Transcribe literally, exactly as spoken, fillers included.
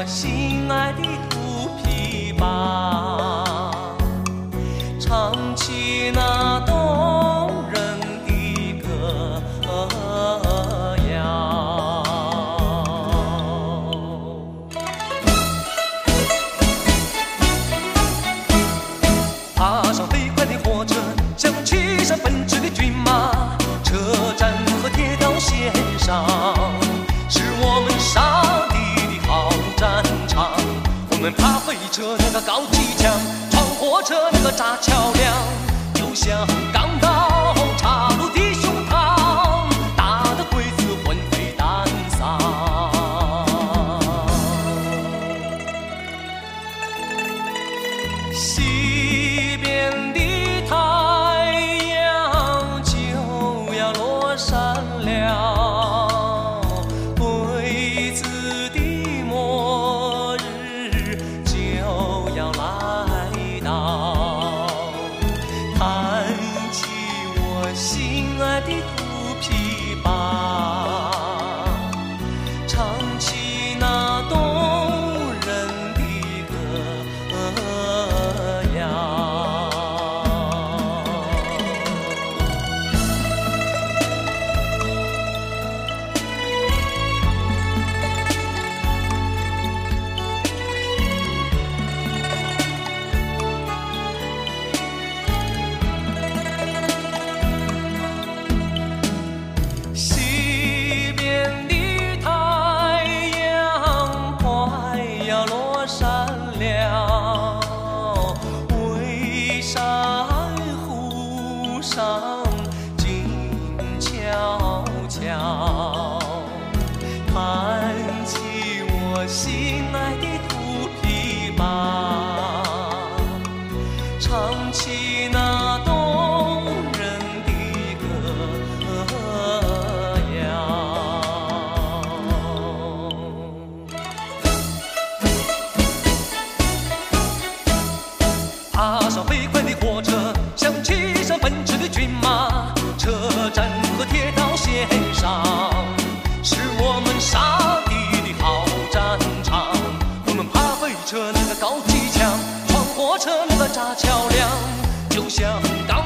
心爱的土琵琶，唱起那动人的歌谣。踏上飞快的火车，像骑上奔驰的骏马，车站和铁道线上是我们沙地的好战场。我们爬飞车那个高机枪，闯火车那个炸桥梁，就像钢刀插入的胸膛，打得鬼子魂飞胆丧。西边的太阳就要落山了，鬼子的末日就要来到。弹起我心爱的土琵琶，唱起那动人的歌谣。西边的太阳快要落山了，蔚山湖上静悄悄，弹起我心爱的土琵琶，唱起那动人的歌谣。踏上飞快的火车，像骑上奔驰的骏马，车站和铁道线上是我们沙地的好战场。我们爬飞车那个高机枪，闯火车那个炸桥梁，就像